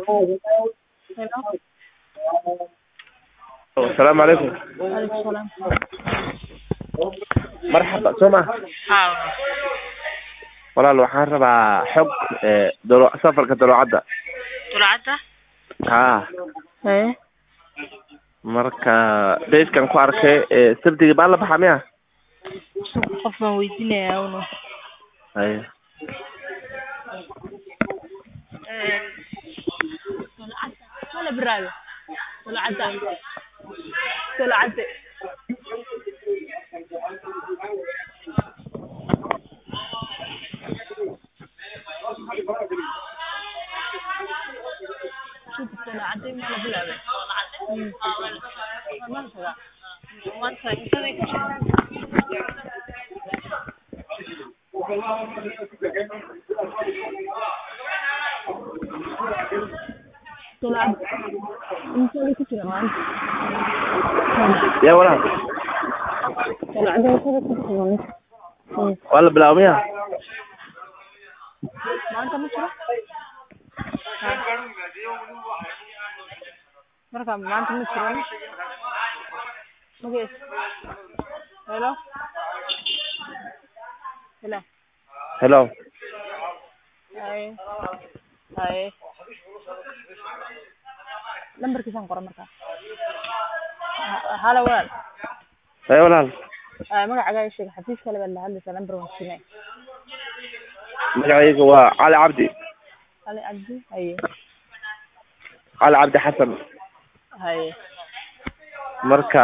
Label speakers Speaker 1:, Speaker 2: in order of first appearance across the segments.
Speaker 1: Hello.
Speaker 2: السلام عليكم.
Speaker 1: Waalaikum salaam.
Speaker 2: مرحبا سمع
Speaker 1: Haa.
Speaker 2: walaal waxaan rabaa xog safarka daloocada
Speaker 1: Tulacada?
Speaker 2: haa
Speaker 1: Haye.
Speaker 2: marka beeskan ku arkay sabtiga baa la baxaa miya
Speaker 1: Qof baan weydiinayaa uno.
Speaker 2: haye
Speaker 1: Tulacada. Wala braayo. Tulacada. Tulacada. Tulacada ma la bilaabe. Maanta intee ka shaqeyn? Tulacada. Intee ka shaqeyn?
Speaker 2: ya walaal
Speaker 1: Tulacada intee ka shaqeyn?
Speaker 2: waa la bilaabo miya
Speaker 1: Maanta ma jiro? Marka maanta ma jiro. Magees. Hello. Hello.
Speaker 2: hello
Speaker 1: Haye. Haye. Lambarkiisaan qora markaa. Hala walaal.
Speaker 2: haye walaal
Speaker 1: Magacaaga ii sheeg xafiis kale baad la hadlaysaa lambar waan siinay.
Speaker 2: magacayga waa cali cabdi
Speaker 1: Ali Cabdi. Haye.
Speaker 2: cali cabdi xasan
Speaker 1: Haye.
Speaker 2: marka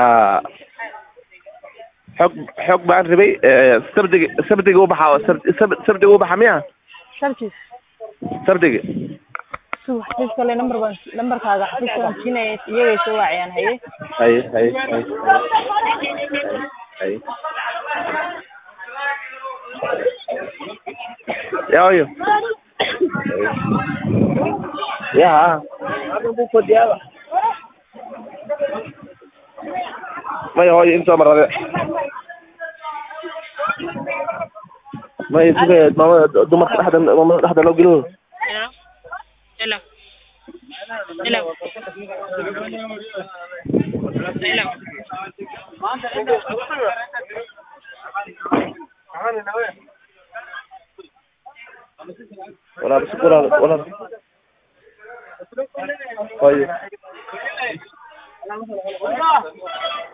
Speaker 2: xog baan rabay sabtiga u baxaa sabtiga u baxa miya
Speaker 1: Sharkiis.
Speaker 2: sabtiga
Speaker 1: Suu xafiis kale lambarkaaga xafiis waan siinay iyagay soo wacayaan haye.
Speaker 2: haye haye haye haye ya oyo ya maya hooyo intoo marade maya sida mamada dumarka dhexda loo gelin
Speaker 1: Hello. Hello. Hello.
Speaker 2: walaal walaal hooyo